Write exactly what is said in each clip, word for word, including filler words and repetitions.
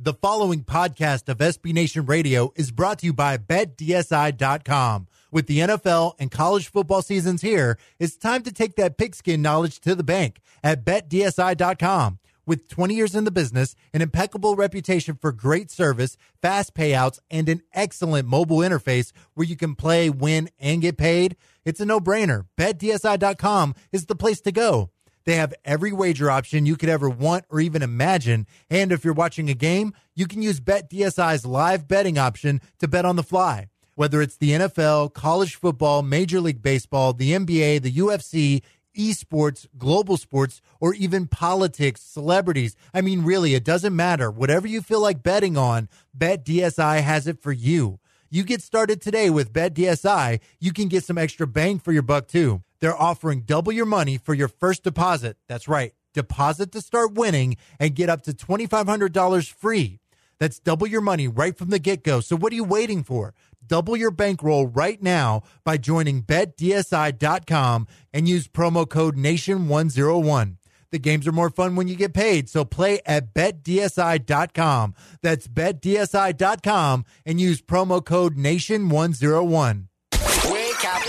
The following podcast of S B Nation Radio is brought to you by Bet D S I dot com. With the N F L and college football seasons here, it's time to take that pigskin knowledge to the bank at Bet D S I dot com. With twenty years in the business, an impeccable reputation for great service, fast payouts, and an excellent mobile interface where you can play, win, and get paid, it's a no-brainer. Bet D S I dot com is the place to go. They have every wager option you could ever want or even imagine. And if you're watching a game, you can use BetDSI's live betting option to bet on the fly. Whether it's the N F L, college football, Major League Baseball, the N B A, the U F C, esports, global sports, or even politics, celebrities. I mean, really, it doesn't matter. Whatever you feel like betting on, BetDSI has it for you. You get started today with BetDSI, you can get some extra bang for your buck, too. They're offering double your money for your first deposit. That's right. Deposit to start winning and get up to twenty-five hundred dollars free. That's double your money right from the get-go. So what are you waiting for? Double your bankroll right now by joining Bet D S I dot com and use promo code Nation one oh one. The games are more fun when you get paid, so play at Bet D S I dot com. That's Bet D S I dot com and use promo code Nation one oh one. Wake up.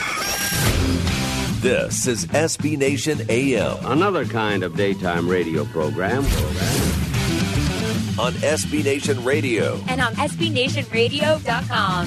This is S B Nation A M. Another kind of daytime radio program. On S B Nation Radio. And on S B Nation Radio dot com.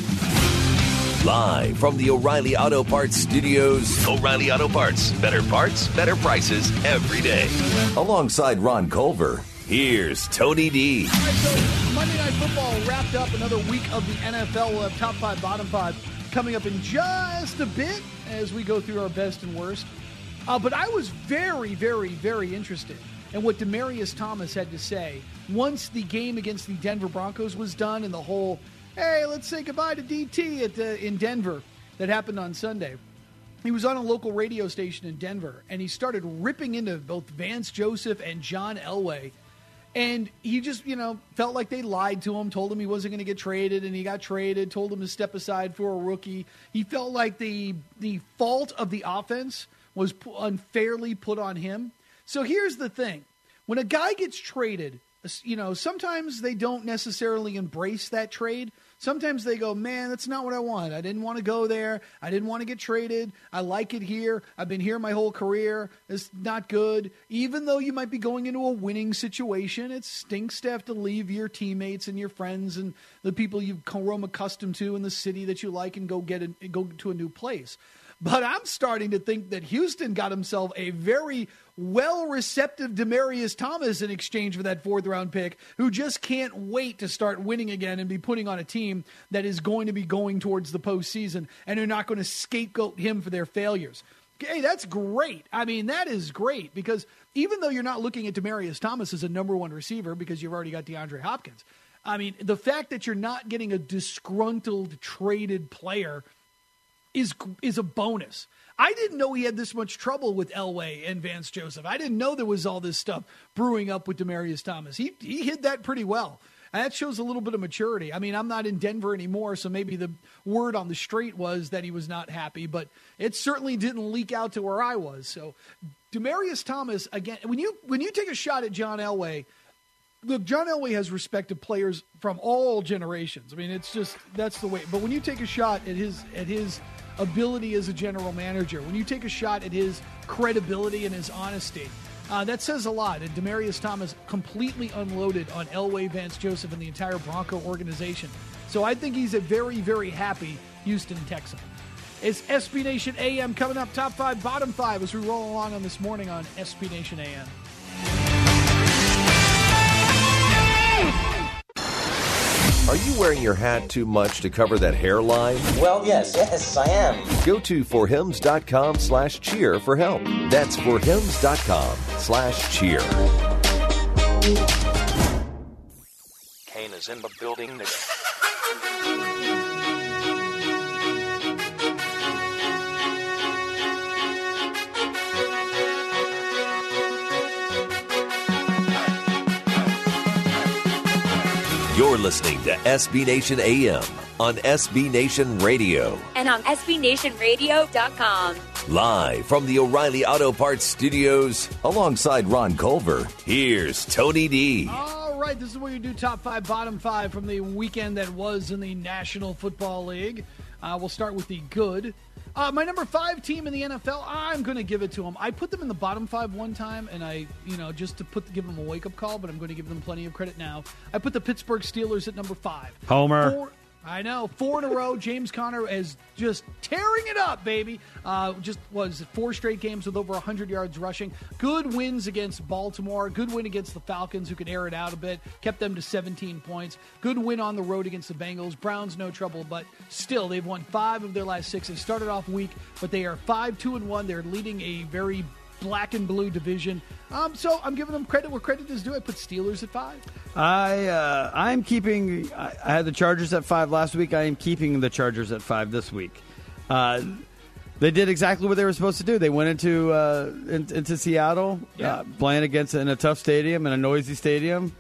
Live from the O'Reilly Auto Parts Studios. O'Reilly Auto Parts. Better parts, better prices every day. Alongside Ron Culver, here's Tony D. All right, so Monday Night Football wrapped up another week of the N F L. We'll have top five, bottom five coming up in just a bit as we go through our best and worst. Uh, but I was very, very, very interested in what Demaryius Thomas had to say once the game against the Denver Broncos was done and the whole, hey, let's say goodbye to D T at the, in Denver that happened on Sunday. He was on a local radio station in Denver, and he started ripping into both Vance Joseph and John Elway. And he just, you know, felt like they lied to him, told him he wasn't going to get traded, and he got traded, told him to step aside for a rookie. He felt like the the fault of the offense was unfairly put on him. So here's the thing. When a guy gets traded, you know, sometimes they don't necessarily embrace that trade. Sometimes they go, man, that's not what I want. I didn't want to go there. I didn't want to get traded. I like it here. I've been here my whole career. It's not good. Even though you might be going into a winning situation, it stinks to have to leave your teammates and your friends and the people you've grown accustomed to in the city that you like and go get a, go to a new place. But I'm starting to think that Houston got himself a very well-receptive Demaryius Thomas in exchange for that fourth-round pick, who just can't wait to start winning again and be putting on a team that is going to be going towards the postseason, and are not going to scapegoat him for their failures. Okay, that's great. I mean, that is great, because even though you're not looking at Demaryius Thomas as a number one receiver because you've already got DeAndre Hopkins, I mean, the fact that you're not getting a disgruntled, traded player is is a bonus. I didn't know he had this much trouble with Elway and Vance Joseph. I didn't know there was all this stuff brewing up with Demaryius Thomas. He he hid that pretty well. And that shows a little bit of maturity. I mean, I'm not in Denver anymore, so maybe the word on the street was that he was not happy, but it certainly didn't leak out to where I was. So Demaryius Thomas, again, when you when you take a shot at John Elway, look, John Elway has respected players from all generations. I mean, it's just, that's the way. But when you take a shot at his at his ability as a general manager, when you take a shot at his credibility and his honesty, uh, that says a lot. And Demaryius Thomas completely unloaded on Elway, Vance Joseph, and the entire Bronco organization. So I think he's a very, very happy Houston Texan. It's S B Nation A M coming up, top five, bottom five, as we roll along on this morning on S B Nation A M. Are you wearing your hat too much to cover that hairline? Well, yes, yes, I am. Go to forhims.com slash cheer for help. That's forhims.com slash cheer. Kane is in the building. You're listening to S B Nation A M on S B Nation Radio. And on S B Nation Radio dot com. Live from the O'Reilly Auto Parts Studios, alongside Ron Culver, here's Tony D. All right, this is where you do top five, bottom five from the weekend that was in the National Football League. Uh, we'll start with the good. Uh, my number five team in the N F L, I'm going to give it to them. I put them in the bottom five one time, and I, you know, just to put give them a wake-up call, but I'm going to give them plenty of credit now. I put the Pittsburgh Steelers at number five. Homer. Four, I know. Four in a row. James Conner is just tearing it up, baby. Uh, just was four straight games with over one hundred yards rushing. Good wins against Baltimore. Good win against the Falcons, who could air it out a bit. Kept them to seventeen points. Good win on the road against the Bengals. Browns, no trouble, but still, they've won five of their last six. They started off weak, but they are five, two, and one. They're leading a very black and blue division. Um, so I'm giving them credit where credit is due. I put Steelers at five. I uh, I'm keeping. I, I had the Chargers at five last week. I am keeping the Chargers at five this week. Uh, they did exactly what they were supposed to do. They went into uh, in, into Seattle, Yeah. uh, playing against in a tough stadium and a noisy stadium.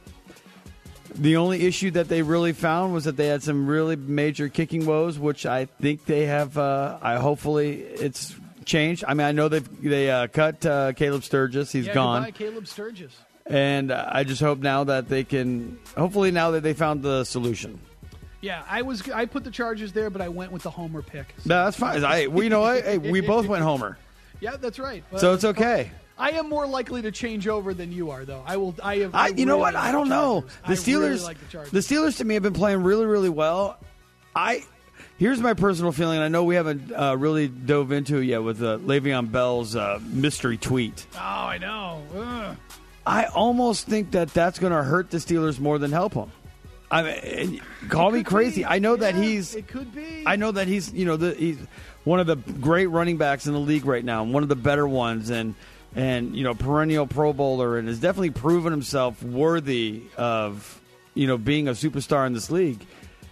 The only issue that they really found was that they had some really major kicking woes, which I think they have. Uh, I hopefully it's changed. I mean, I know they've they uh, cut uh, Caleb Sturgis. He's yeah, gone. Goodbye, Caleb Sturgis. And I just hope now that they can, hopefully now that they found the solution. Yeah, I was. I put the Chargers there, but I went with the Homer pick. So. No, that's fine. I, we know what? Hey, we both went Homer. Yeah, that's right. But, So it's okay. I am more likely to change over than you are, though. I will. I have. I, you know really what? like I don't the know. Chargers. The I Steelers, really like the Chargers. the Steelers to me have been playing really, really well. I here's my personal feeling. I know we haven't uh, really dove into it yet with uh, Le'Veon Bell's uh, mystery tweet. Oh, I know. Ugh. I almost think that that's going to hurt the Steelers more than help them. I mean, call me Could crazy. be. I know that Yeah, he's. It could be. I know that he's. You know, the, he's one of the great running backs in the league right now, one of the better ones, and and you know, perennial Pro Bowler, and has definitely proven himself worthy of you know being a superstar in this league.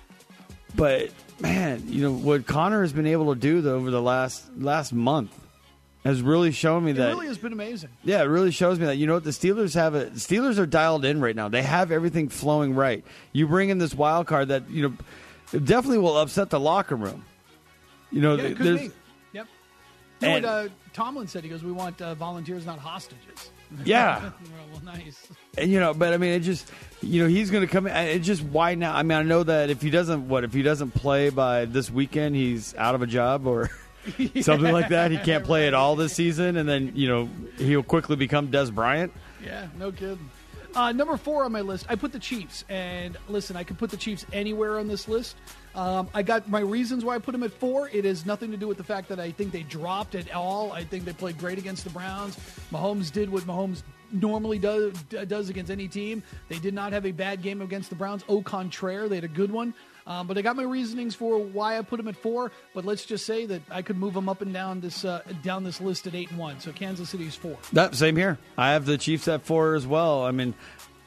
But man, you know what Connor has been able to do though, over the last last month has really shown me It that. really has been amazing. Yeah, it really shows me that, you know what, the Steelers have it. The Steelers are dialed in right now. They have everything flowing right. You bring in this wild card that, you know, it definitely will upset the locker room. You know, Yeah, it could there's, be. Yep. You know And- what uh, Tomlin said? He goes, "We want uh, volunteers, not hostages." Yeah. well, well, nice. and you know, but I mean, it just, you know, he's going to come in. It just, why now? I mean, I know that if he doesn't, what, if he doesn't play by this weekend, he's out of a job or something like that. He can't play at all this season, and then, you know, he'll quickly become Des Bryant. Yeah, no kidding. Uh, number four on my list, I put the Chiefs. And listen, I could put the Chiefs anywhere on this list. Um, I got my reasons why I put them at four. It has nothing to do with the fact that I think they dropped at all. I think they played great against the Browns. Mahomes did what Mahomes normally does, does against any team. They did not have a bad game against the Browns. Au contraire, they had a good one. Um, but I got my reasonings for why I put them at four. But let's just say that I could move them up and down this uh, down this list at eight and one. So Kansas City is four. That same here. I have the Chiefs at four as well. I mean,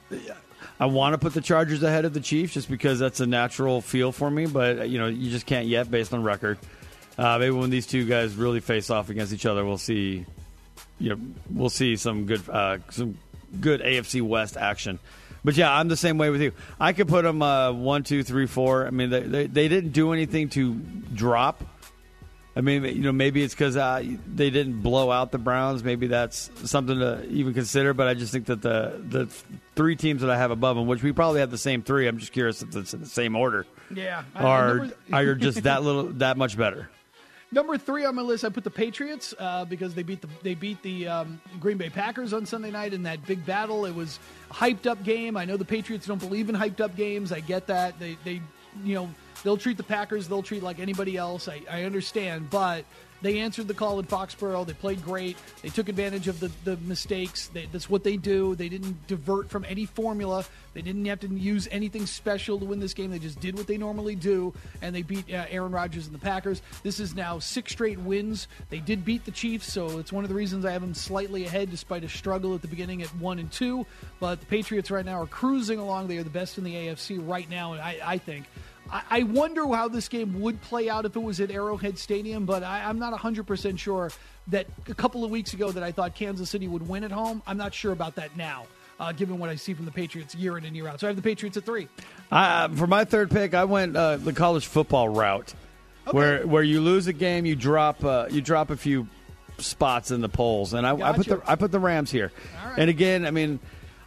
I want to put the Chargers ahead of the Chiefs just because that's a natural feel for me. But you know, you just can't yet based on record. Uh, maybe when these two guys really face off against each other, we'll see. You know, we'll see some good uh, some good A F C West action. But yeah, I'm the same way with you. I could put them uh, one, two, three, four. I mean, they, they they didn't do anything to drop. I mean, you know, maybe it's because uh, they didn't blow out the Browns. Maybe that's something to even consider. But I just think that the the three teams that I have above them, which we probably have the same three. I'm just curious if it's in the same order. Yeah, Are number, are just that little that much better? number three on my list, I put the Patriots uh, because they beat the they beat the um, Green Bay Packers on Sunday night in that big battle. It was a hyped up game. I know the Patriots don't believe in hyped up games. I get that. They they you know they'll treat the Packers they'll treat like anybody else. I, I understand, but they answered the call in Foxborough. They played great. They took advantage of the, the mistakes. They, that's what they do. They didn't divert from any formula. They didn't have to use anything special to win this game. They just did what they normally do, and they beat uh, Aaron Rodgers and the Packers. This is now six straight wins. They did beat the Chiefs, so it's one of the reasons I have them slightly ahead despite a struggle at the beginning at one and two. But the Patriots right now are cruising along. They are the best in the A F C right now, and I, I think. I wonder how this game would play out if it was at Arrowhead Stadium, but I, I'm not one hundred percent sure that a couple of weeks ago that I thought Kansas City would win at home. I'm not sure about that now, uh, given what I see from the Patriots year in and year out. So I have the Patriots at three. Uh, for my third pick, I went uh, the college football route, Okay. where where you lose a game, you drop uh, you drop a few spots in the polls, and I, I put Gotcha. the I put the Rams here. All right. And again, I mean,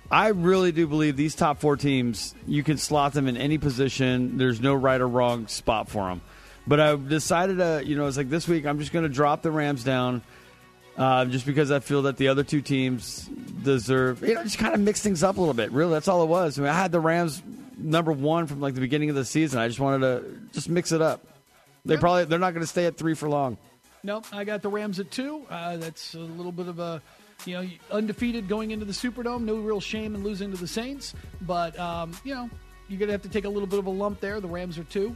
I really do believe these top four teams, you can slot them in any position. There's no right or wrong spot for them. But I decided to, you know, it's like this week I'm just going to drop the Rams down uh, just because I feel that the other two teams deserve, you know, just kind of mix things up a little bit. Really, that's all it was. I mean, I had the Rams number one from like the beginning of the season. I just wanted to just mix it up. They Yep. probably they're not going to stay at three for long. No, I got the Rams at two. Uh, that's a little bit of a, you know, undefeated going into the Superdome. No real shame in losing to the Saints. But, um, you know, you're going to have to take a little bit of a lump there. The Rams are two.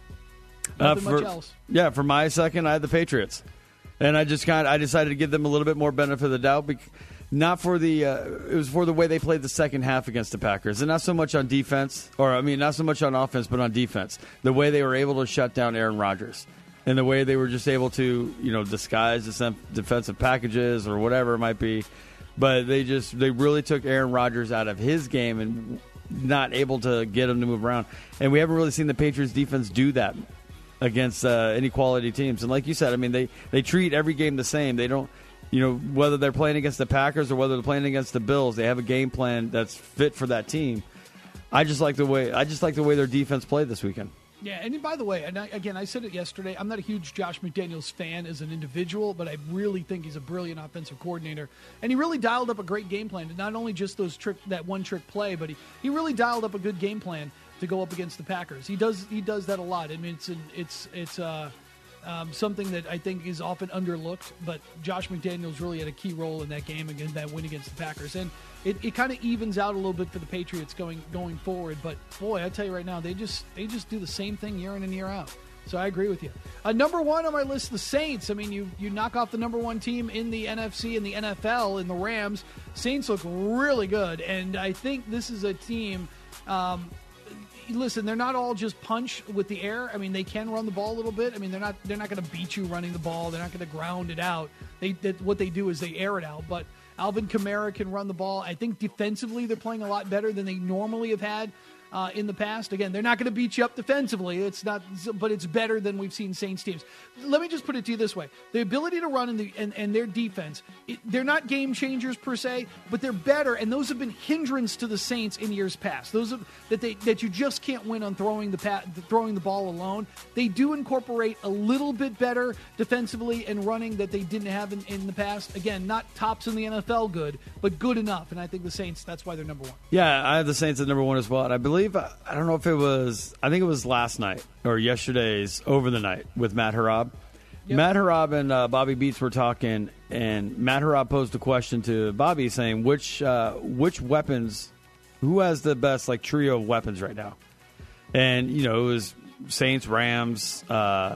Nothing uh, for, much else. Yeah, for my second, I had the Patriots. And I just kind of, I decided to give them a little bit more benefit of the doubt. Because not for the, uh, it was for the way they played the second half against the Packers. And not so much on defense, or I mean, not so much on offense, but on defense. The way they were able to shut down Aaron Rodgers. And the way they were just able to, you know, disguise the defensive packages or whatever it might be. But they just, they really took Aaron Rodgers out of his game and not able to get him to move around. And we haven't really seen the Patriots defense do that against uh, any quality teams. And like you said, I mean, they, they treat every game the same. They don't, you know, whether they're playing against the Packers or whether they're playing against the Bills, they have a game plan that's fit for that team. I just like the way, I just like the way their defense played this weekend. Yeah, and by the way, and I, again, I said it yesterday, I'm not a huge Josh McDaniels fan as an individual, but I really think he's a brilliant offensive coordinator. And he really dialed up a great game plan. Not only just those trick, that one-trick play, but he, he really dialed up a good game plan to go up against the Packers. He does he does that a lot. I mean, it's an, it's it's uh, um, something that I think is often underlooked, but Josh McDaniels really had a key role in that game, against that win against the Packers. And it, it kind of evens out a little bit for the Patriots going going forward. But boy, I tell you right now, they just they just do the same thing year in and year out. So I agree with you. Uh, number one on my list, the Saints. I mean, you you knock off the number one team in the N F C and the N F L in the Rams. Saints look really good, and I think this is a team. Um, Listen, they're not all just punch with the air. I mean, they can run the ball a little bit. I mean, they're not they're not going to beat you running the ball. They're not going to ground it out. They that, what they do is they air it out. But Alvin Kamara can run the ball. I think defensively they're playing a lot better than they normally have had uh, in the past. Again, they're not going to beat you up defensively. It's not, but it's better than we've seen Saints teams. Let me just put it to you this way: the ability to run in the and, and their defense, it, they're not game changers per se, but they're better. And those have been hindrance to the Saints in years past. Those have, that they that you just can't win on throwing the pat, throwing the ball alone. They do incorporate a little bit better defensively and running that they didn't have in, in the past. Again, not tops in the N F L good, but good enough. And I think the Saints, that's why they're number one. Yeah, I have the Saints at number one as well. And I believe, I don't know if it was, I think it was last night or yesterday's over the night with Matt Harab. Yep. Matt Harab and uh, Bobby Beats were talking, and Matt Harab posed a question to Bobby saying, which uh, which weapons, who has the best like trio of weapons right now? And, you know, it was Saints, Rams, uh,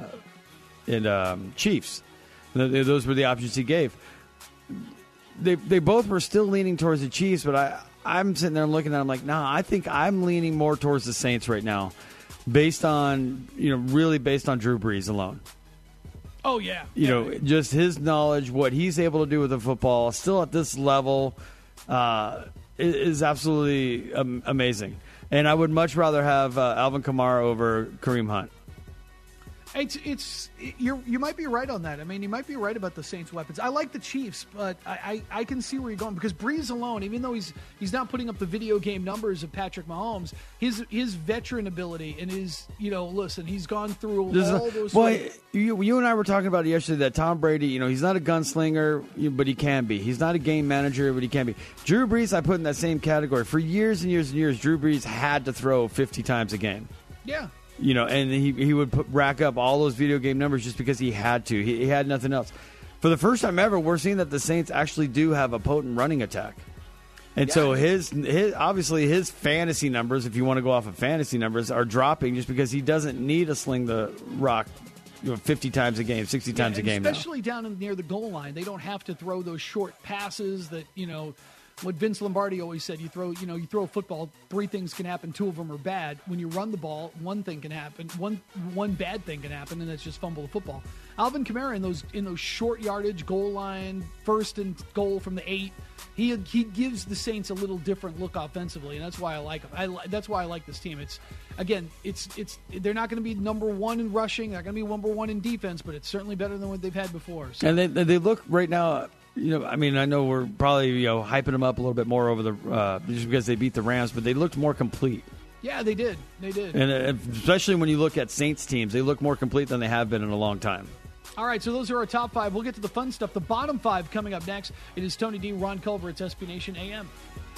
and um, Chiefs. Those were the options he gave. They they both were still leaning towards the Chiefs, but I, I'm sitting there and looking at them like, nah, I think I'm leaning more towards the Saints right now, based on, you know, really based on Drew Brees alone. Oh, yeah. You yeah. know, just his knowledge, what he's able to do with the football, still at this level, uh, is absolutely um, amazing. And I would much rather have uh, Alvin Kamara over Kareem Hunt. It's it's you you might be right on that. I mean, you might be right about the Saints' weapons. I like the Chiefs, but I, I, I can see where you're going, because Breeze alone, even though he's he's not putting up the video game numbers of Patrick Mahomes, his his veteran ability and his, you know, listen, he's gone through There's all a, those. Boy, you, you and I were talking about it yesterday that Tom Brady, you know, he's not a gunslinger, but he can be. He's not a game manager, but he can be. Drew Brees, I put in that same category. For years and years and years, Drew Brees had to throw fifty times a game. Yeah. You know, and he he would put, rack up all those video game numbers just because he had to. He, he had nothing else. For the first time ever, we're seeing that the Saints actually do have a potent running attack. And yeah. so his his obviously his fantasy numbers, if you want to go off of fantasy numbers, are dropping just because he doesn't need to sling the rock, you know, fifty times a game, sixty times yeah, a game especially now. down in, near the goal line. They don't have to throw those short passes that, you know, what Vince Lombardi always said, you throw, you know, you throw a football, three things can happen, two of them are bad. When you run the ball, one thing can happen, one one bad thing can happen, and that's just fumble the football. Alvin Kamara in those in those short yardage goal line, first and goal from the eight, he he gives the Saints a little different look offensively, and that's why I like him. I that's why I like this team. It's again, it's it's they're not going to be number one in rushing, they're going to be number one in defense, but it's certainly better than what they've had before. So. And they they look right now. you know, I mean, I know we're probably you know hyping them up a little bit more over the uh, just because they beat the Rams, but they looked more complete. Yeah, they did. They did. And uh, especially when you look at Saints teams, they look more complete than they have been in a long time. All right, so those are our top five. We'll get to the fun stuff. The bottom five coming up next. It is Tony D, Ron Culver. It's S B Nation A M.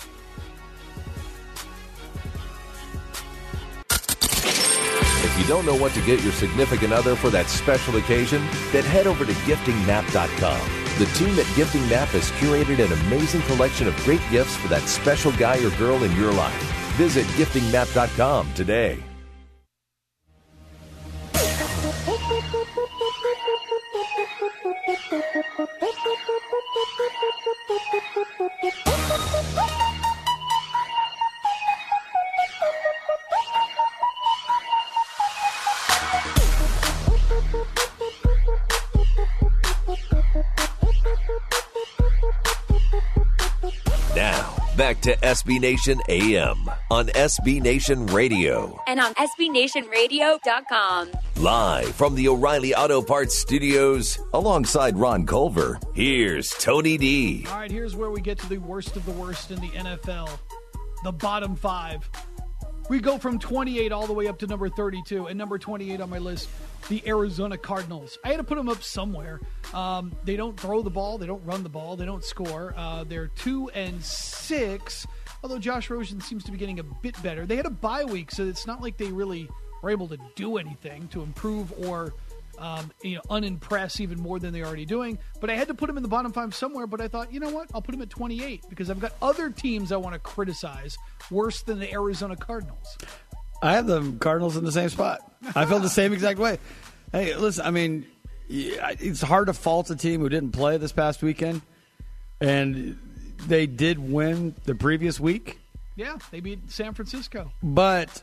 If you don't know what to get your significant other for that special occasion, then head over to gifting map dot com. The team at Gifting Map has curated an amazing collection of great gifts for that special guy or girl in your life. Visit gifting map dot com today. Now, back to S B Nation A M on S B Nation Radio. And on S B Nation Radio dot com. Live from the O'Reilly Auto Parts Studios, alongside Ron Culver, here's Tony D. All right, here's where we get to the worst of the worst in the N F L. The bottom five. We go from twenty-eight all the way up to number thirty-two. And number twenty-eight on my list, the Arizona Cardinals. I had to put them up somewhere. Um, they don't throw the ball. They don't run the ball. They don't score. Uh, they're two and six, although Josh Rosen seems to be getting a bit better. They had a bye week, so it's not like they really were able to do anything to improve or um, you know, unimpress even more than they're already doing. But I had to put them in the bottom five somewhere, but I thought, you know what? I'll put them at twenty-eight because I've got other teams I want to criticize worse than the Arizona Cardinals. I have the Cardinals in the same spot. I feel the same exact way. Hey, listen, I mean, it's hard to fault a team who didn't play this past weekend, and they did win the previous week. Yeah, they beat San Francisco. But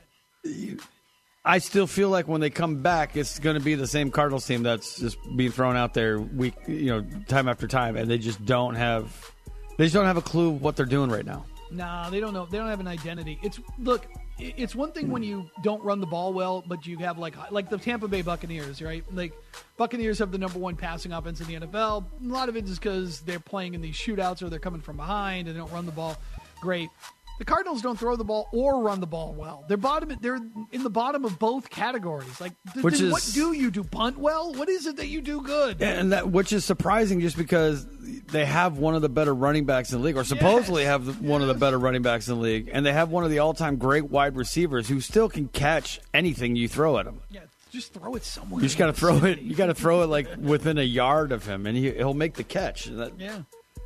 I still feel like when they come back, it's going to be the same Cardinals team that's just being thrown out there week, you know, time after time, and they just don't have, they just don't have a clue what they're doing right now. No, they don't know. They don't have an identity. It's look. It's one thing when you don't run the ball well, but you have like like the Tampa Bay Buccaneers, right? Like Buccaneers have the number one passing offense in the N F L. A lot of it is because they're playing in these shootouts or they're coming from behind and they don't run the ball great. The Cardinals don't throw the ball or run the ball well. They're bottom. They're in the bottom of both categories. Like, th- which is, what do you do? Punt well? What is it that you do good? And that, which is surprising, just because they have one of the better running backs in the league, or supposedly yes. have the, one yes. of the better running backs in the league, and they have one of the all-time great wide receivers who still can catch anything you throw at him. Yeah, just throw it somewhere. You just got to throw it. You got to throw it like within a yard of him, and he, he'll make the catch. That, yeah.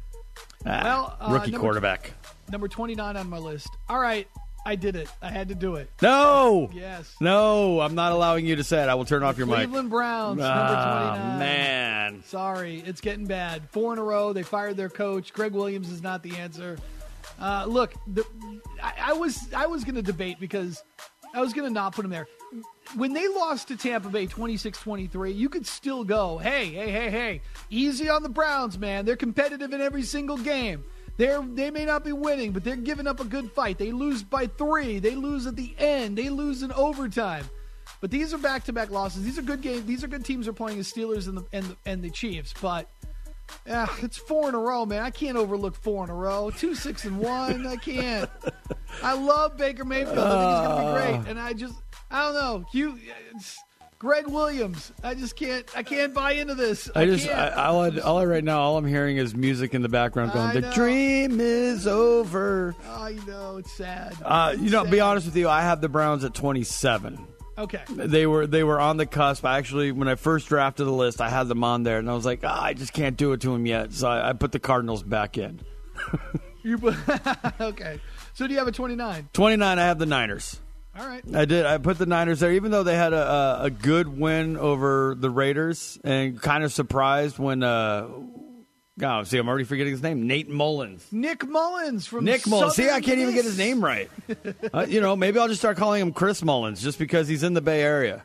Ah, well, uh, rookie number quarterback. T- number twenty-nine on my list. All right, I did it. I had to do it. No. Yes. No, I'm not allowing you to say it. I will turn off your Cleveland mic. Cleveland Browns, oh, number twenty-nine. Man. Sorry, it's getting bad. Four in a row. They fired their coach. Greg Williams is not the answer. Uh, look, the, I, I was I was going to debate because I was going to not put him there. When they lost to Tampa Bay twenty-six twenty-three, you could still go, hey, hey, hey, hey, easy on the Browns, man. They're competitive in every single game. They're, they may not be winning, but they're giving up a good fight. They lose by three. They lose at the end. They lose in overtime. But these are back-to-back losses. These are good games. These are good teams who are playing the Steelers and the, and the, and the Chiefs. But uh, it's four in a row, man. I can't overlook four in a row. Two, six, and one. I can't. I love Baker Mayfield. I think he's going to be great. And I just, I don't know. You, it's, Greg Williams. I just can't. I can't buy into this. I, I just. can't. I, all, I, all I right now, all I'm hearing is music in the background going, I "The know. dream is over." I know it's sad. Uh, It's you know, sad. be honest with you, I have the Browns at twenty-seven. Okay. They were they were on the cusp. I actually, when I first drafted the list, I had them on there, and I was like, oh, I just can't do it to them yet. So I, I put the Cardinals back in. You put, okay. So do you have a twenty-nine? twenty-nine, I have the Niners. All right. I did. I put the Niners there, even though they had a, a, a good win over the Raiders, and kind of surprised when. Uh, oh, see, I'm already forgetting his name. Nate Mullins. Nick Mullins from Nick Mullins. See, I can't even get his Miss. name right. uh, you know, maybe I'll just start calling him Chris Mullins just because he's in the Bay Area.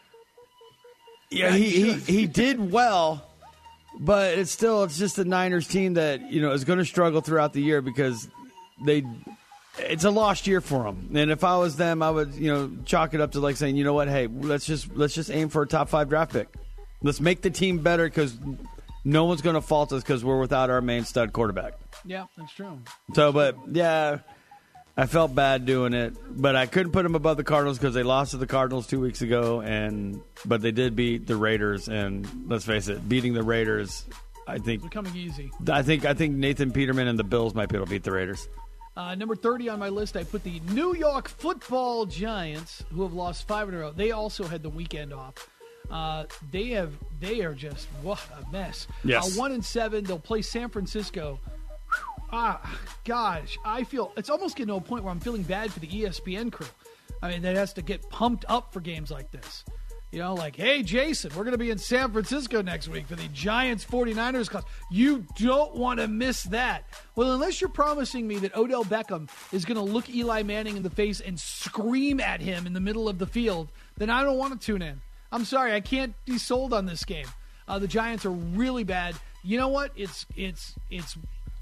Yeah, he, he, he did well, but it's still it's just a Niners team that you know is going to struggle throughout the year because they. It's a lost year for them, and if I was them, I would you know chalk it up to like saying, you know what, hey, let's just let's just aim for a top five draft pick. Let's make the team better because no one's going to fault us because we're without our main stud quarterback. Yeah, that's true. So, but, yeah, I felt bad doing it. But I couldn't put them above the Cardinals because they lost to the Cardinals two weeks ago. and But they did beat the Raiders. And let's face it, beating the Raiders, I think, It's becoming easy. I think, I think Nathan Peterman and the Bills might be able to beat the Raiders. Uh, number thirty on my list, I put the New York Football Giants, who have lost five in a row. They also had the weekend off. Uh, they have, they are just what a mess. Yes. Uh, one and seven. They'll play San Francisco. Ah, gosh, I feel it's almost getting to a point where I'm feeling bad for the E S P N crew. I mean, that has to get pumped up for games like this. You know, like, hey, Jason, we're going to be in San Francisco next week for the Giants forty-niners class. You don't want to miss that. Well, unless you're promising me that Odell Beckham is going to look Eli Manning in the face and scream at him in the middle of the field, then I don't want to tune in. I'm sorry, I can't be sold on this game. Uh, the Giants are really bad. You know what? It's it's it's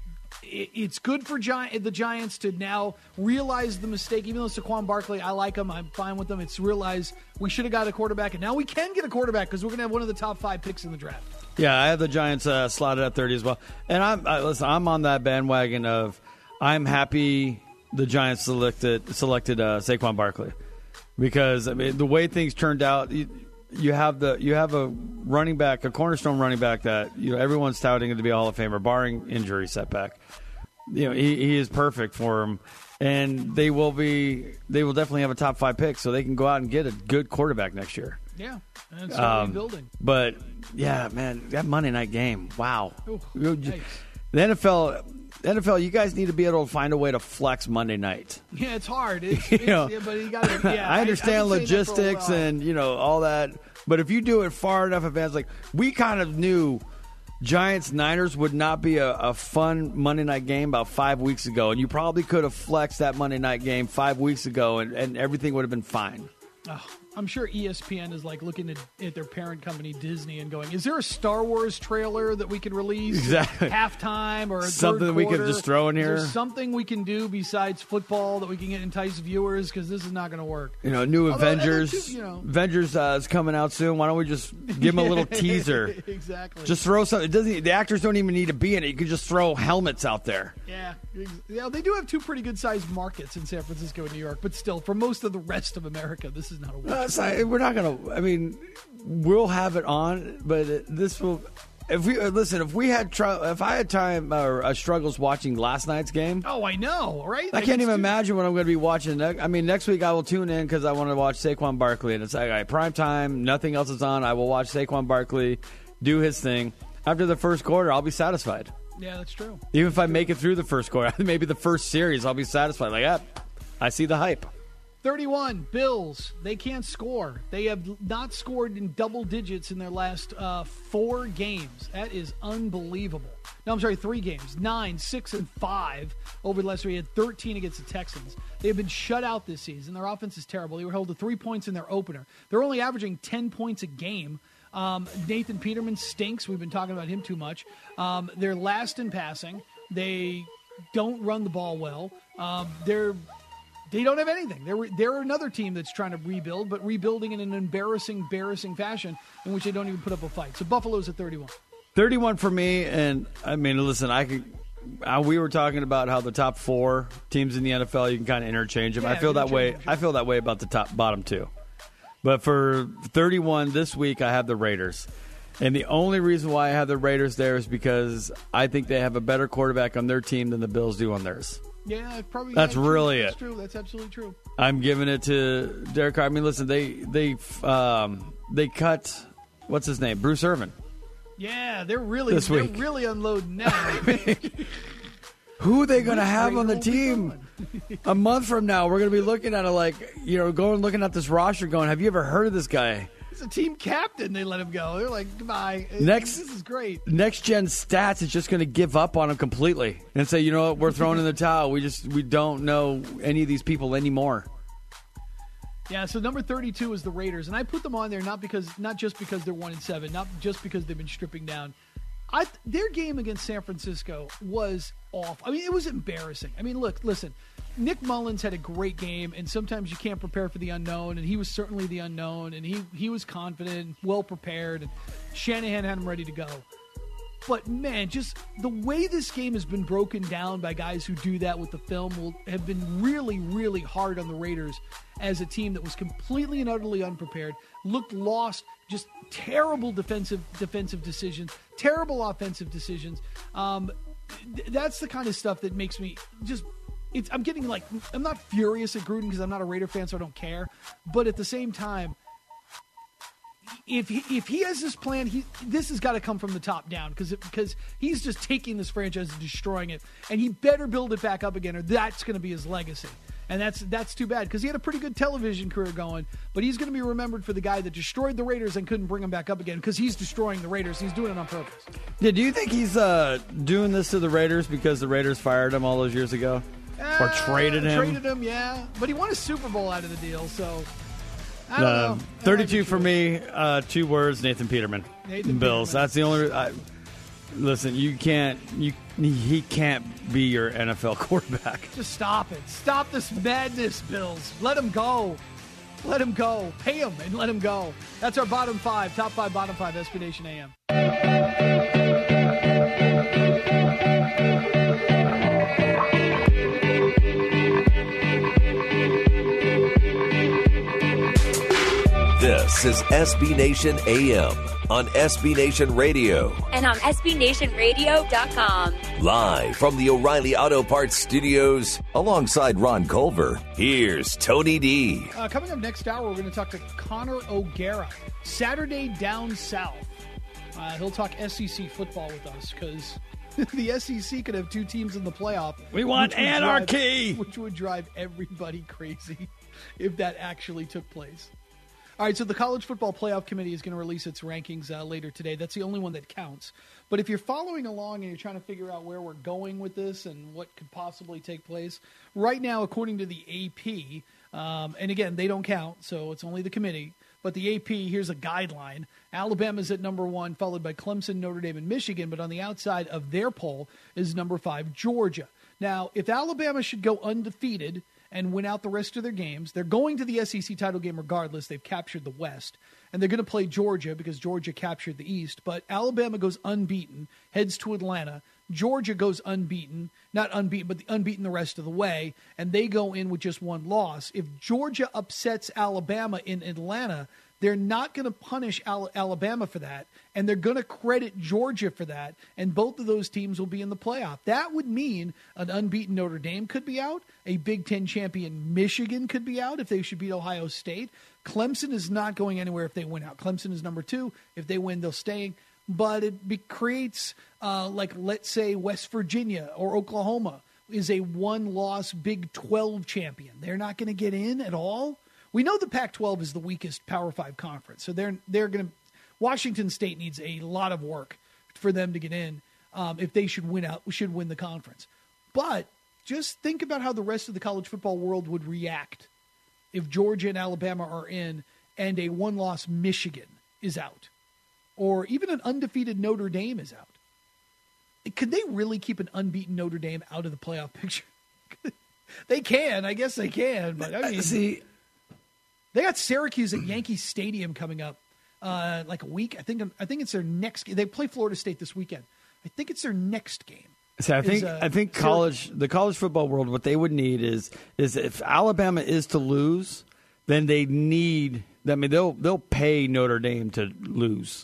it's good for Gi- the Giants to now realize the mistake. Even though Saquon Barkley, I like him, I'm fine with him. It's realize we should have got a quarterback, and now we can get a quarterback because we're going to have one of the top five picks in the draft. Yeah, I have the Giants uh, slotted at thirty as well. And I'm I, listen, I'm on that bandwagon of I'm happy the Giants selected selected uh, Saquon Barkley because I mean the way things turned out. You, You have the you have a running back, a cornerstone running back that you know everyone's touting to be a Hall of Famer, barring injury setback. You know he, he is perfect for him, and they will be they will definitely have a top five pick, so they can go out and get a good quarterback next year. Yeah, and start Um, rebuilding. But yeah, man, that Monday night game, wow. Ooh, You just- yikes. the N F L, the N F L, you guys need to be able to find a way to flex Monday night. Yeah, it's hard. It's, You it's, know, yeah, but you got to. Yeah, I understand I've been saying that for a logistics while. and you know all that, but if you do it far enough advance, like we kind of knew Giants Niners would not be a, a fun Monday night game about five weeks ago, and you probably could have flexed that Monday night game five weeks ago, and, and everything would have been fine. Oh, I'm sure E S P N is like looking at, at their parent company Disney and going, "Is there a Star Wars trailer that we can release Exactly. at halftime or a Something third we could quarter? just throw in Is there here?" something we can do besides football that we can get entice viewers because this is not going to work. You know, new Although, and then Avengers. too, you know- Avengers uh, is coming out soon. Why don't we just give them a little teaser? Exactly. Just throw something. It doesn't. The actors don't even need to be in it. You could just throw helmets out there. Yeah, ex- yeah, they do have two pretty good sized markets in San Francisco and New York, but still, for most of the rest of America, this is not a Uh, work. it's not- we're not gonna. I mean, we'll have it on, but it, this will. If we uh, listen, if we had, tr- if I had time or uh, struggles watching last night's game, Oh, I know, right? I Like, can't it's even too- imagine what I'm going to be watching. Ne- I mean, next week I will tune in because I want to watch Saquon Barkley, and it's like all right, prime time. Nothing else is on. I will watch Saquon Barkley do his thing. After the first quarter, I'll be satisfied. Yeah, that's true. Even if I make it through the first quarter, maybe the first series, I'll be satisfied. Like, ah, I see the hype. thirty-one, Bills. They can't score. They have not scored in double digits in their last uh, four games. That is unbelievable. No, I'm sorry, three games. Nine, six, and five over the last three. He had thirteen against the Texans. They have been shut out this season. Their offense is terrible. They were held to three points in their opener. They're only averaging ten points a game. Um, Nathan Peterman stinks. We've been talking about him too much. Um, they're last in passing. They don't run the ball well. Um, they're They don't have anything. They're they're another team that's trying to rebuild, but rebuilding in an embarrassing, embarrassing fashion in which they don't even put up a fight. So Buffalo's at thirty-one. thirty-one for me, and I mean, listen, I could. Uh, we were talking about how the top four teams in the N F L you can kind of interchange them. Yeah, I feel that way. interchange, I feel that way about the top bottom two. But for thirty-one this week, I have the Raiders, and the only reason why I have the Raiders there is because I think they have a better quarterback on their team than the Bills do on theirs. Yeah, probably. That's yeah, really that's it. True. That's absolutely true. I'm giving it to Derek Carr. I mean, listen, they they um, they cut what's his name, Bruce Irvin. Yeah, they're really This they're week. really unloading now. Who are they going to have on the Raider will be team? gone. A month from now, we're going to be looking at it like, you know, going looking at this roster going, have you ever heard of this guy? He's a team captain. They let him go. They're like, goodbye. Next- this is great. Next Gen Stats is just going to give up on him completely and say, you know what, we're throwing in the towel. We just we don't know any of these people anymore. Yeah, so number thirty-two is the Raiders, and I put them on there not because not just because they're one and seven, not just because they've been stripping down. I their game against San Francisco was awful. I mean, it was embarrassing. I mean, look, listen, Nick Mullins had a great game, and sometimes you can't prepare for the unknown, and he was certainly the unknown, and he he was confident, well prepared, and Shanahan had him ready to go. But, man, just the way this game has been broken down by guys who do that with the film will have been really, really hard on the Raiders as a team that was completely and utterly unprepared, looked lost, just terrible defensive defensive decisions, terrible offensive decisions. Um, th- that's the kind of stuff that makes me just it's, – I'm getting like – I'm not furious at Gruden because I'm not a Raider fan, so I don't care. But at the same time – If he, if he has this plan, he this has got to come from the top down because because he's just taking this franchise and destroying it, and he better build it back up again, or that's going to be his legacy, and that's that's too bad because he had a pretty good television career going, but he's going to be remembered for the guy that destroyed the Raiders and couldn't bring them back up again because he's destroying the Raiders. He's doing it on purpose. Yeah, do you think he's uh, doing this to the Raiders because the Raiders fired him all those years ago, uh, or traded him? Traded him, yeah, but he won a Super Bowl out of the deal, so. I don't uh, know. thirty-two for me, uh, two words, Nathan Peterman. Nathan Bills. Peterman. That's the only. I, listen, you can't. You he can't be your N F L quarterback. Just stop it. Stop this madness, Bills. Let him go. Let him go. Pay him and let him go. That's our bottom five, top five, bottom five, S B Nation A M. This is S B Nation A M on S B Nation Radio. And on S B Nation Radio dot com. Live from the O'Reilly Auto Parts Studios, alongside Ron Culver, here's Tony D. Uh, coming up next hour, we're going to talk to Connor O'Gara. Saturday Down South. Uh, he'll talk S E C football with us because the S E C could have two teams in the playoff. We want which would anarchy! Drive, which would drive everybody crazy if that actually took place. All right, so the College Football Playoff Committee is going to release its rankings uh, later today. That's the only one that counts. But if you're following along and you're trying to figure out where we're going with this and what could possibly take place, right now, according to the A P, um, and again, they don't count, so it's only the committee, but the A P, here's a guideline. Alabama's at number one, followed by Clemson, Notre Dame, and Michigan, but on the outside of their poll is number five, Georgia. Now, if Alabama should go undefeated and win out the rest of their games, they're going to the S E C title game regardless. They've captured the West. And they're going to play Georgia because Georgia captured the East. But Alabama goes unbeaten, heads to Atlanta. Georgia goes unbeaten, not unbeaten, but unbeaten the rest of the way. And they go in with just one loss. If Georgia upsets Alabama in Atlanta, they're not going to punish Al- Alabama for that, and they're going to credit Georgia for that, and both of those teams will be in the playoff. That would mean an unbeaten Notre Dame could be out, a Big Ten champion Michigan could be out if they should beat Ohio State. Clemson is not going anywhere if they win out. Clemson is number two. If they win, they'll stay. But it be- creates, uh, like, let's say West Virginia or Oklahoma is a one-loss Big twelve champion. They're not going to get in at all. We know the Pac twelve is the weakest Power Five conference, so they're they're going to. Washington State needs a lot of work for them to get in um, if they should win out. Should win the conference, but just think about how the rest of the college football world would react if Georgia and Alabama are in and a one-loss Michigan is out, or even an undefeated Notre Dame is out. Could they really keep an unbeaten Notre Dame out of the playoff picture? They can, I guess they can, but I mean, see. They got Syracuse at Yankee Stadium coming up uh, like a week. I think I think it's their next game. They play Florida State this weekend. I think it's their next game. See, I think is, uh, I think college the college football world, what they would need is is if Alabama is to lose, then they need. I mean, they'll they'll pay Notre Dame to lose.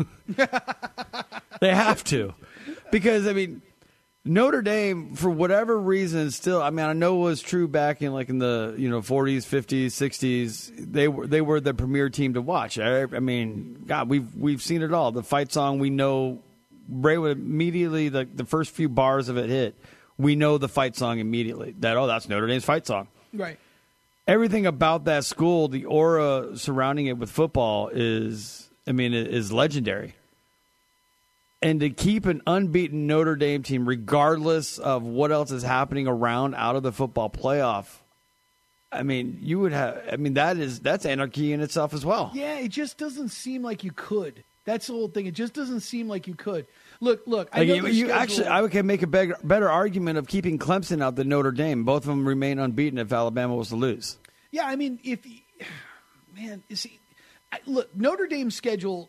They have to, because I mean. Notre Dame, for whatever reason, still. I mean, I know it was true back in like in the you know forties, fifties, sixties. They were they were the premier team to watch. I, I mean, God, we've we've seen it all. The fight song, we know. Ray would immediately the the first few bars of it hit. We know the fight song immediately. That oh, that's Notre Dame's fight song. Right. Everything about that school, the aura surrounding it with football is, I mean, is legendary. And to keep an unbeaten Notre Dame team, regardless of what else is happening around out of the football playoff, I mean, you would have. I mean, that is that's anarchy in itself as well. Yeah, it just doesn't seem like you could. That's the whole thing. It just doesn't seem like you could. Look, look. I like know you, you actually, I can make a better, better argument of keeping Clemson out than Notre Dame. Both of them remain unbeaten if Alabama was to lose. Yeah, I mean, if man, you see, I, look, Notre Dame's schedule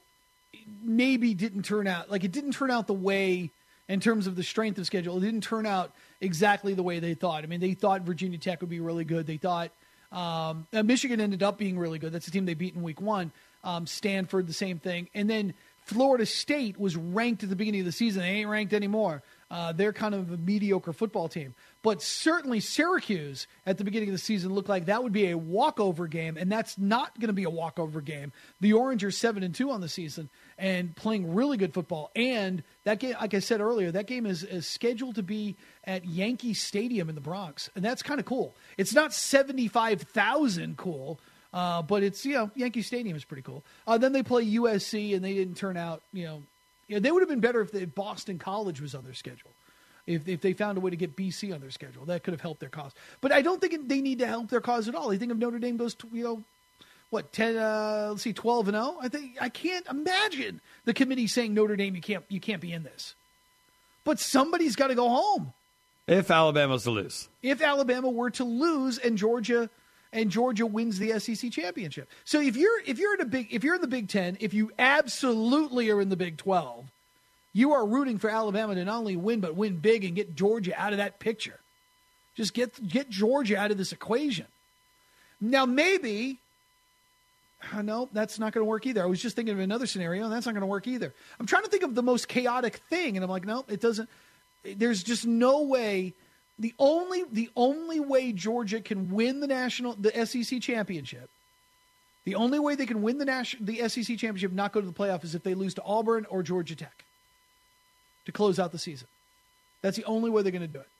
maybe didn't turn out like it didn't turn out the way in terms of the strength of schedule. It didn't turn out exactly the way they thought. I mean, they thought Virginia Tech would be really good. They thought um, Michigan ended up being really good. That's the team they beat in week one. Um, Stanford, the same thing. And then Florida State was ranked at the beginning of the season. They ain't ranked anymore. Uh, they're kind of a mediocre football team. But certainly Syracuse at the beginning of the season looked like that would be a walkover game, and that's not going to be a walkover game. The Orange are seven and two on the season and playing really good football. And that game, like I said earlier, that game is, is scheduled to be at Yankee Stadium in the Bronx, and that's kind of cool. It's not seventy-five thousand cool, uh, but it's, you know, Yankee Stadium is pretty cool. Uh, then they play U S C, and they didn't turn out, you know, you know they would have been better if the, Boston College was on their schedule. If, if they found a way to get B C on their schedule, that could have helped their cause. But I don't think they need to help their cause at all. I think if Notre Dame goes, to, you know, what, ten, uh, let's see, twelve and oh, I think I can't imagine the committee saying Notre Dame, you can't, you can't be in this. But somebody's got to go home. If Alabama's to lose. If Alabama were to lose and Georgia and Georgia wins the S E C championship. So if you're if you're in a big if you're in the Big Ten, if you absolutely are in the Big twelve, you are rooting for Alabama to not only win, but win big and get Georgia out of that picture. Just get get Georgia out of this equation. Now, maybe, uh, no, that's not going to work either. I was just thinking of another scenario, and that's not going to work either. I'm trying to think of the most chaotic thing, and I'm like, no, it doesn't. There's just no way. The only the only way Georgia can win the national, the S E C championship, the only way they can win the national, the S E C championship, not go to the playoff, is if they lose to Auburn or Georgia Tech to close out the season. That's the only way they're going to do it.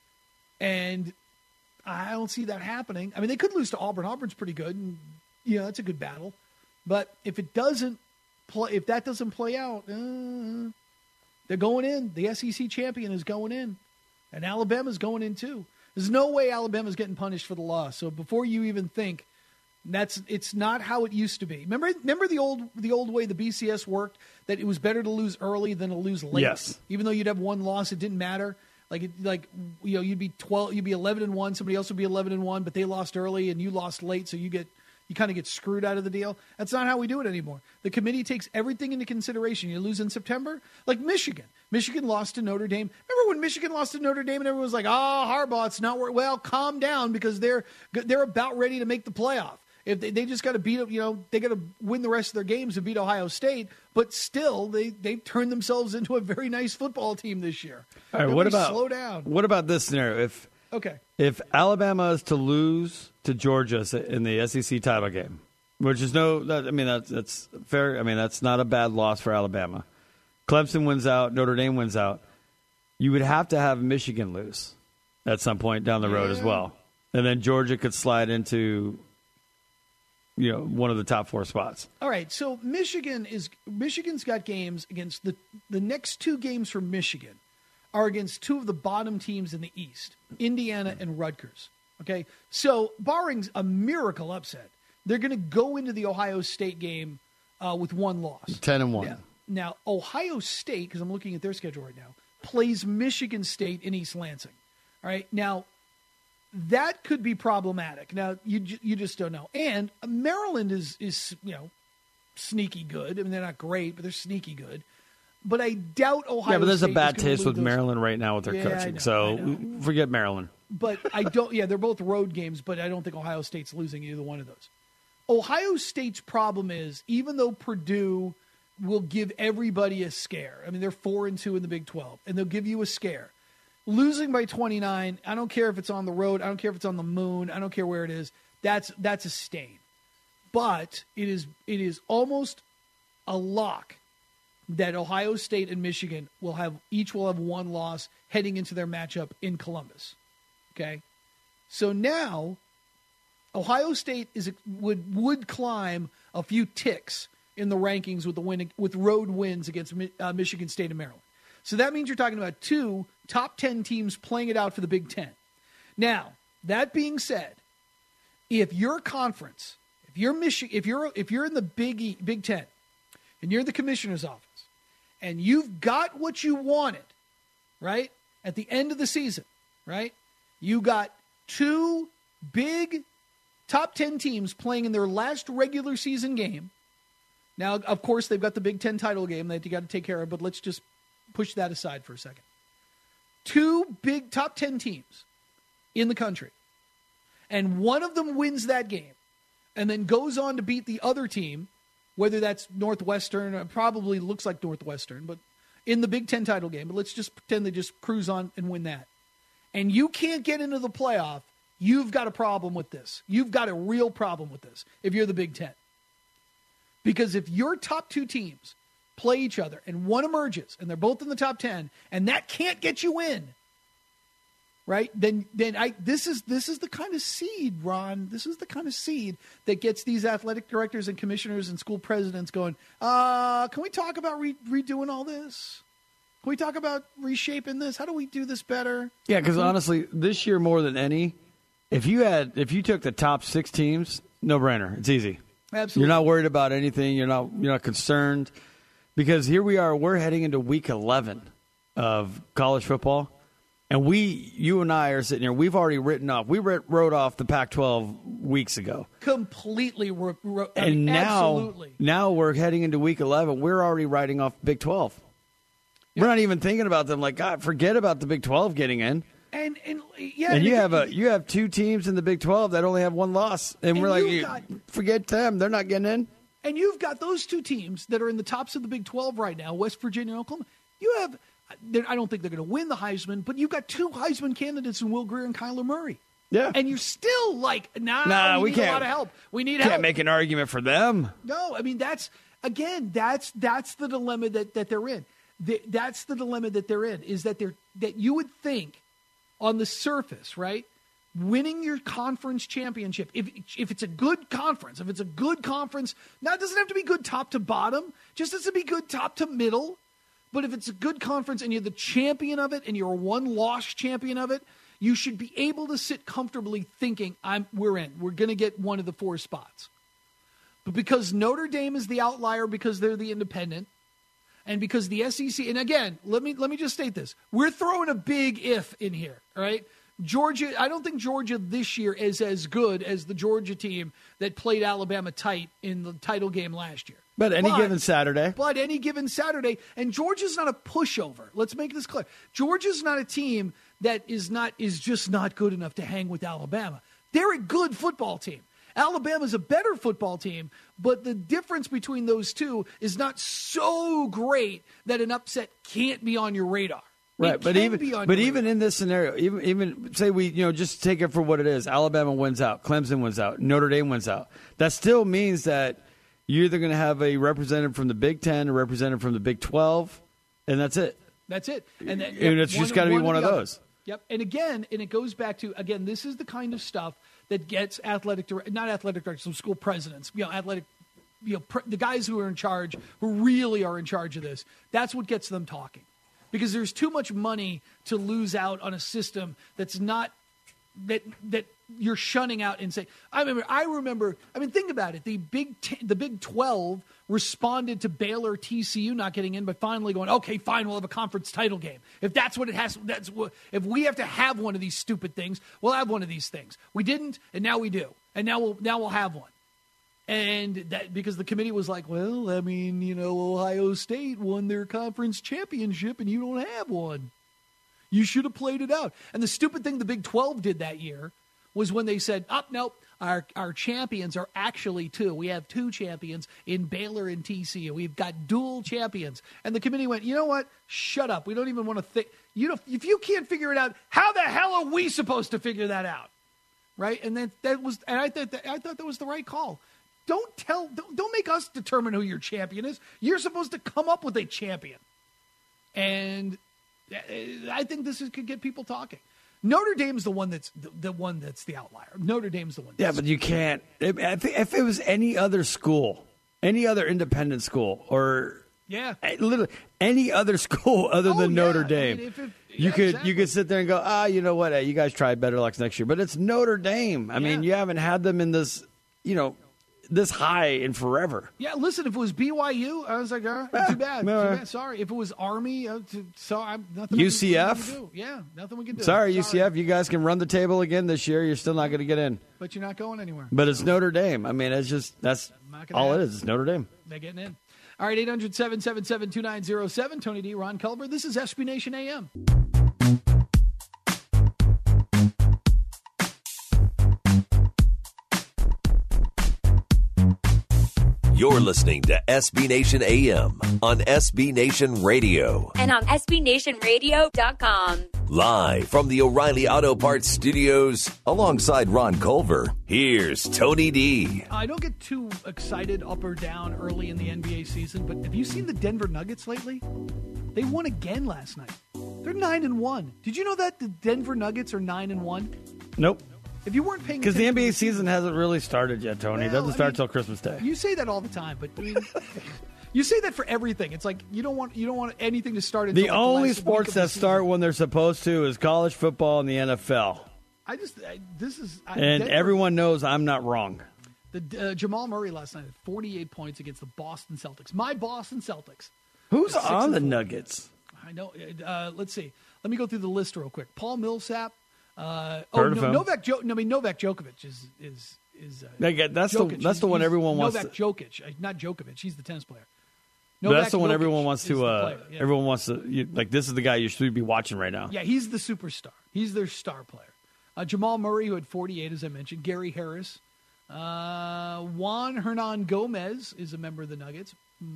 And I don't see that happening. I mean, they could lose to Auburn. Auburn's pretty good, and you know, that's a good battle. But if it doesn't play, if that doesn't play out, uh, they're going in. The S E C champion is going in, and Alabama's going in too. There's no way Alabama's getting punished for the loss. So before you even think, that's it's not how it used to be. Remember, remember the old the old way the B C S worked, that it was better to lose early than to lose late. Yes. Even though you'd have one loss, it didn't matter. Like it, like you know, you'd be twelve, you'd be eleven and one. Somebody else would be eleven and one, but they lost early and you lost late, so you get you kind of get screwed out of the deal. That's not how we do it anymore. The committee takes everything into consideration. You lose in September, like Michigan. Michigan lost to Notre Dame. Remember when Michigan lost to Notre Dame and everyone was like, "Oh, Harbaugh, it's not work." Well, calm down, because they're they're about ready to make the playoff. If they, they just got to beat, you know, they got to win the rest of their games and beat Ohio State. But still, they they've turned themselves into a very nice football team this year. All right, what about slow down? What about this scenario? If okay, if Alabama is to lose to Georgia in the S E C title game, which is no, that, I mean that's that's fair. I mean that's not a bad loss for Alabama. Clemson wins out, Notre Dame wins out. You would have to have Michigan lose at some point down the road yeah. as well, and then Georgia could slide into, you know, one of the top four spots. All right, so Michigan is Michigan's got games against the the next two games for Michigan are against two of the bottom teams in the East, Indiana and Rutgers. Okay, so barring a miracle upset, they're going to go into the Ohio State game uh, with one loss, ten and one. Yeah. Now Ohio State, because I'm looking at their schedule right now, plays Michigan State in East Lansing. All right, now that could be problematic. Now, you you just don't know. And Maryland is, is you know, sneaky good. I mean, they're not great, but they're sneaky good. But I doubt Ohio Yeah, but there's State a bad taste with those. Maryland right now with their Yeah, coaching. I know, so I know. forget Maryland. But I don't, yeah, they're both road games, but I don't think Ohio State's losing either one of those. Ohio State's problem is, even though Purdue will give everybody a scare, I mean, they're four and two in the Big twelve, and they'll give you a scare. Losing by twenty-nine, I don't care if it's on the road, I don't care if it's on the moon, I don't care where it is. That's that's a stain. But it is it is almost a lock that Ohio State and Michigan will have each will have one loss heading into their matchup in Columbus. Okay? So now Ohio State is would would climb a few ticks in the rankings with the win with road wins against uh, Michigan State and Maryland. So that means you're talking about two top ten teams playing it out for the Big Ten. Now, that being said, if your conference, if you're Michigan, if you're if you're in the Big E, Big Ten, and you're the commissioner's office, and you've got what you wanted, right, at the end of the season, right, you got two big top ten teams playing in their last regular season game. Now, of course, they've got the Big Ten title game that you got to take care of, but let's just push that aside for a second. Two big top ten teams in the country, and one of them wins that game and then goes on to beat the other team, whether that's Northwestern, or probably looks like Northwestern, but in the Big Ten title game. But let's just pretend they just cruise on and win that. And you can't get into the playoff, you've got a problem with this. You've got a real problem with this if you're the Big Ten. Because if your top two teams play each other and one emerges and they're both in the top ten and that can't get you in, right? Then then I this is this is the kind of seed, Ron. This is the kind of seed that gets these athletic directors and commissioners and school presidents going, uh, can we talk about re- redoing all this? Can we talk about reshaping this? How do we do this better? Yeah, because honestly, this year more than any, if you had if you took the top six teams, no brainer. It's easy. Absolutely. You're not worried about anything. You're not you're not concerned. Because here we are, we're heading into week eleven of college football. And we, you and I are sitting here, we've already written off, we wrote off the Pac twelve weeks ago. Completely. Ro- ro- I and mean, now, absolutely. now we're heading into week eleven. We're already writing off Big twelve. We're not even thinking about them. Like, God, forget about the Big twelve getting in. And and yeah, and you it, have a you have two teams in the Big twelve that only have one loss, and, and we're like, got, forget them. They're not getting in. And you've got those two teams that are in the tops of the Big twelve right now, West Virginia and Oklahoma. You have, I don't think they're going to win the Heisman, but you've got two Heisman candidates in Will Grier and Kyler Murray. Yeah, and you're still like, nah, nah we, we need can't. a lot of help. We need can't help. make an argument for them. No, I mean that's again, that's that's the dilemma that, that they're in. The, that's the dilemma that they're in is that they're that you would think on the surface, right? Winning your conference championship, if if it's a good conference, if it's a good conference, now it doesn't have to be good top to bottom, just has to be good top to middle. But if it's a good conference and you're the champion of it and you're a one-loss champion of it, you should be able to sit comfortably thinking, "I'm we're in. We're going to get one of the four spots." But because Notre Dame is the outlier because they're the independent, and because the S E C, and again, let me let me just state this: we're throwing a big if in here, all right? Georgia, I don't think Georgia this year is as good as the Georgia team that played Alabama tight in the title game last year. But any but, given Saturday. But any given Saturday. And Georgia's not a pushover. Let's make this clear. Georgia's not a team that is not is just not good enough to hang with Alabama. They're a good football team. Alabama's a better football team, but the difference between those two is not so great that an upset can't be on your radar. Right, it but even but even in this scenario, even even say we you know just take it for what it is. Alabama wins out, Clemson wins out, Notre Dame wins out. That still means that you're either going to have a representative from the Big Ten, a representative from the Big twelve, and that's it. That's it, and, that, and it's one, just got to be one of other. those. Yep, and again, and it goes back to again, this is the kind of stuff that gets athletic, not athletic directors, some school presidents, you know, athletic. You know, pr- the guys who are in charge, who really are in charge of this, that's what gets them talking. Because there's too much money to lose out on a system that's not that that you're shunning out and say. I remember. I remember. I mean, think about it. The Big T, the Big twelve responded to Baylor, T C U not getting in, but finally going, okay, fine, we'll have a conference title game. If that's what it has, that's what. If we have to have one of these stupid things, we'll have one of these things. We didn't, and now we do, and now we'll now we'll have one. And that because the committee was like, well, I mean, you know, Ohio State won their conference championship and you don't have one. You should have played it out. And the stupid thing the Big twelve did that year was when they said, oh, nope, our, our champions are actually two. We have two champions in Baylor and T C U. We've got dual champions. And the committee went, you know what? Shut up. We don't even want to think. You know, if you can't figure it out, how the hell are we supposed to figure that out? Right? And then that was, and I thought that, I thought that was the right call. Don't tell, don't, don't make us determine who your champion is. You're supposed to come up with a champion. And I think this is, could get people talking. Notre Dame's the one that's the, the one that's the outlier. Notre Dame's the one. Yeah, but you can't. I think if it was any other school, any other independent school, or yeah, literally any other school other oh, than yeah. Notre Dame, I mean, if it, you yeah, could exactly. you could sit there and go, ah, you know what? Hey, you guys try better luck next year. But it's Notre Dame. I yeah. mean, you haven't had them in this, you know. This high in forever. Yeah, listen, if it was B Y U, I was like, all right, eh, too bad. no, Too bad. Sorry. If it was Army, uh, to, so I'm nothing. U C F? We can do. Yeah, nothing we can do. Sorry, Sorry, U C F, you guys can run the table again this year. You're still not going to get in. But you're not going anywhere. But it's Notre Dame. I mean, it's just, that's Not gonna All happen. it is is Notre Dame. They're getting in. All right, eight hundred, seven seven seven, two nine zero seven. Tony D, Ron Culver. This is S B Nation A M. You're listening to S B Nation A M on S B Nation Radio. And on S B Nation Radio dot com. Live from the O'Reilly Auto Parts Studios, alongside Ron Culver, here's Tony D. I don't get too excited up or down early in the N B A season, but have you seen the Denver Nuggets lately? They won again last night. They're nine and one. Did you know that the Denver Nuggets are nine and one? Nope. If you weren't paying Because attention, the N B A to season hasn't really started yet, Tony. Well, it doesn't I start mean, till Christmas Day. You say that all the time, but I mean, you say that for everything. It's like you don't want you don't want anything to start until The like only last week sports of the that season. start when they're supposed to is college football and the N F L. I just I, this is I, And Denver- everyone knows I'm not wrong. The uh, Jamal Murray last night had forty-eight points against the Boston Celtics. My Boston Celtics. Who's Six on and the four. Nuggets? I know. Uh, let's see. Let me go through the list real quick. Paul Millsap. Uh, oh, Heard of no, him. Novak. Jo- no, I mean Novak Djokovic is is is. Uh, They get- that's the- Jokic. that's the He's- one he's everyone wants Novak to- Djokic, uh, not Djokovic. He's the tennis player. But Novak that's the one Jokic everyone wants is to. the Uh, player, yeah. Everyone wants to. You, like this is the guy you should be watching right now. Yeah, he's the superstar. He's their star player. Uh, Jamal Murray, who had forty-eight, as I mentioned. Gary Harris. Uh, Juan Hernan Gomez is a member of the Nuggets.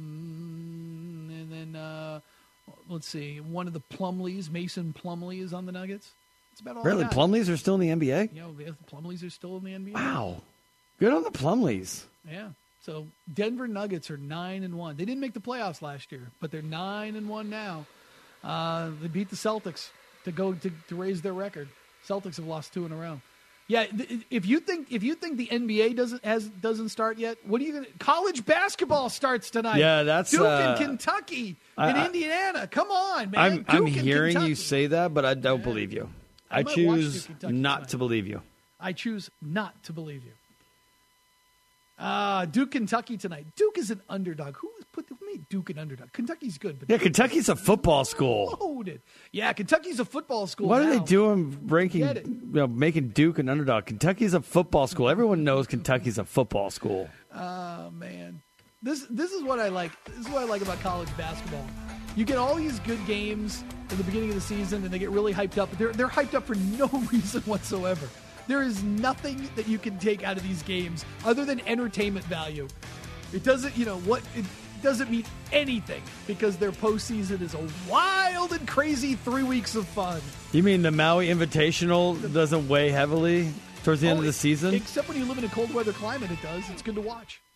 Mm, and then, uh, let's see, one of the Plumleys, Mason Plumlee, is on the Nuggets. That's about all I Really, got. Plumleys are still in the N B A? You know, the Plumleys are still in the N B A. Wow, good on the Plumleys. Yeah. So Denver Nuggets are nine and one. They didn't make the playoffs last year, but they're nine and one now. Uh, they beat the Celtics to go to, to raise their record. Celtics have lost two in a row. Yeah, th- if you think if you think the N B A doesn't has doesn't start yet, what are you going to? College basketball starts tonight. Yeah, that's, Duke uh, and Kentucky I- and I- Indiana. Come on, man. I'm, Duke I'm and hearing Kentucky. you say that, but I don't believe you. I I, might watch choose Duke, Kentucky not tonight. to believe you. I choose not to believe you. Uh, Duke, Kentucky tonight. Duke is an underdog. Who put who made Duke an underdog? Kentucky's good, but Yeah, Duke Kentucky's a football is school. loaded. Yeah, Kentucky's a football school. What are now. they doing ranking, Get it. you know, making Duke an underdog? Kentucky's a football school. Everyone knows Kentucky's a football school. Oh man, this this is what I like. This is what I like about college basketball. You get all these good games in the beginning of the season, and they get really hyped up. But they're they're hyped up for no reason whatsoever. There is nothing that you can take out of these games other than entertainment value. It doesn't, you know, what it doesn't mean anything because their postseason is a wild and crazy three weeks of fun. You mean the Maui Invitational doesn't weigh heavily towards the end Oh, of the season? Except when you live in a cold weather climate, it does. It's good to watch.